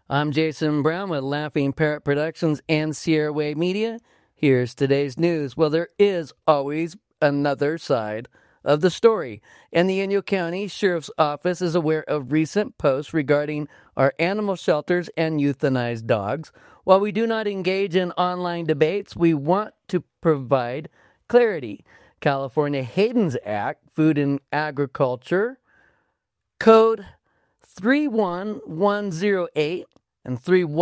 I'm Jason Brown with Laughing Parrot Productions and Sierra Wave Media. Here's today's news. Well, there is always another side of the story, and the Inyo County Sheriff's Office is aware of recent posts regarding our animal shelters and euthanized dogs. While we do not engage in online debates, we want to provide clarity. California Hayden's Act, Food and Agriculture, Code 31108 and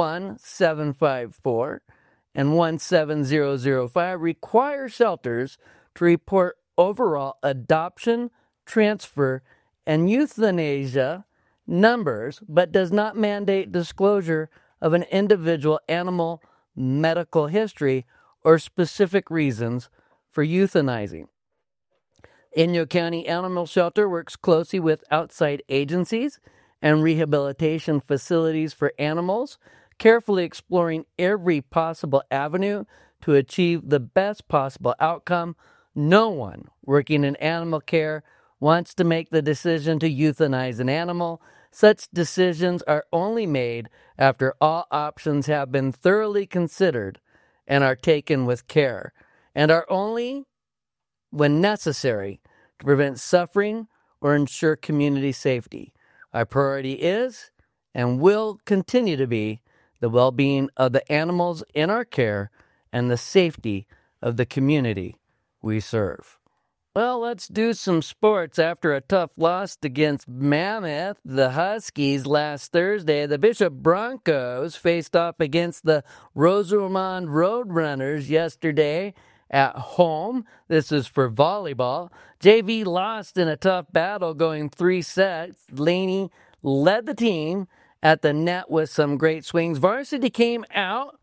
31754 and 17005 require shelters to report overall adoption, transfer, and euthanasia numbers, but does not mandate disclosure of an individual animal medical history or specific reasons for euthanizing. Inyo County Animal Shelter works closely with outside agencies and rehabilitation facilities for animals, carefully exploring every possible avenue to achieve the best possible outcome. No one working in animal care wants to make the decision to euthanize an animal. Such decisions are only made after all options have been thoroughly considered and are taken with care, and are only when necessary to prevent suffering or ensure community safety. Our priority is and will continue to be the well-being of the animals in our care and the safety of the community we serve. Well, let's do some sports. After a tough loss against Mammoth, the Huskies, last Thursday, the Bishop Broncos faced off against the Rosamond Roadrunners yesterday at home. This is for volleyball. JV lost in a tough battle going 3 sets. Laney led the team at the net with some great swings. Varsity came out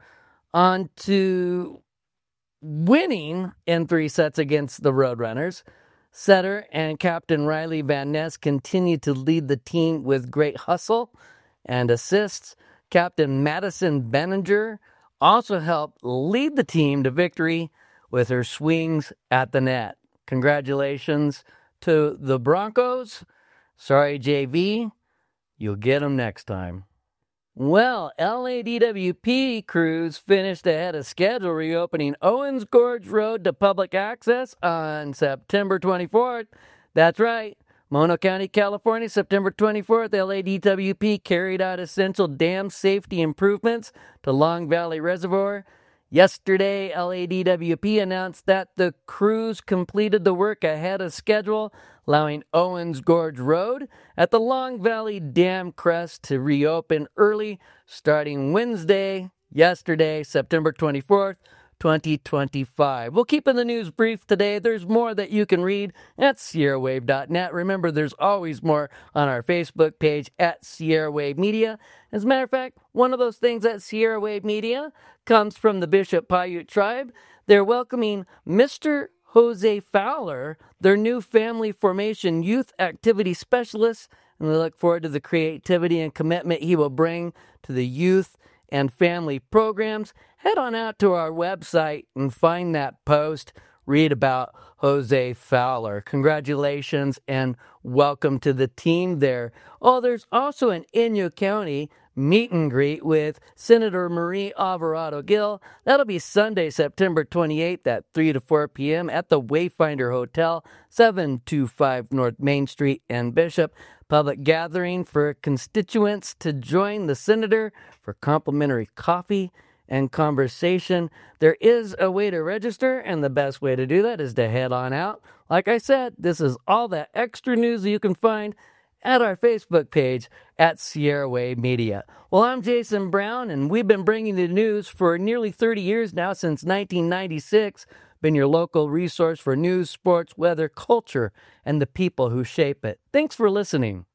onto winning in 3 sets against the Roadrunners. Setter and Captain Riley Van Ness continued to lead the team with great hustle and assists. Captain Madison Benninger also helped lead the team to victory with her swings at the net. Congratulations to the Broncos. Sorry, JV. You'll get them next time. Well, LADWP crews finished ahead of schedule, reopening Owens Gorge Road to public access on September 24th. That's right. Mono County, California, September 24th, LADWP carried out essential dam safety improvements to Long Valley Reservoir. Yesterday, LADWP announced that the crews completed the work ahead of schedule, allowing Owens Gorge Road at the Long Valley Dam crest to reopen early starting Wednesday, yesterday, September 24th, 2025. We'll keep in the news brief today. There's more that you can read at SierraWave.net. Remember, there's always more on our Facebook page at Sierra Wave Media. As a matter of fact, one of those things at Sierra Wave Media comes from the Bishop Paiute tribe. They're welcoming Mr. Jose Fowler, their new family formation youth activity specialist, and we look forward to the creativity and commitment he will bring to the youth and family programs. Head on out to our website and find that post. Read about Jose Fowler. Congratulations and welcome to the team there. Oh, there's also an Inyo County meet and greet with Senator Marie Alvarado Gill. That'll be Sunday, September 28th at 3 to 4 p.m. at the Wayfinder Hotel, 725 North Main Street in Bishop. Public gathering for constituents to join the senator for complimentary coffee and conversation. There is a way to register, and the best way to do that is to head on out. Like I said, this is all that extra news you can find at our Facebook page at Sierra Wave Media. Well, I'm Jason Brown, and we've been bringing the news for nearly 30 years now, since 1996. Been your local resource for news, sports, weather, culture, and the people who shape it. Thanks for listening.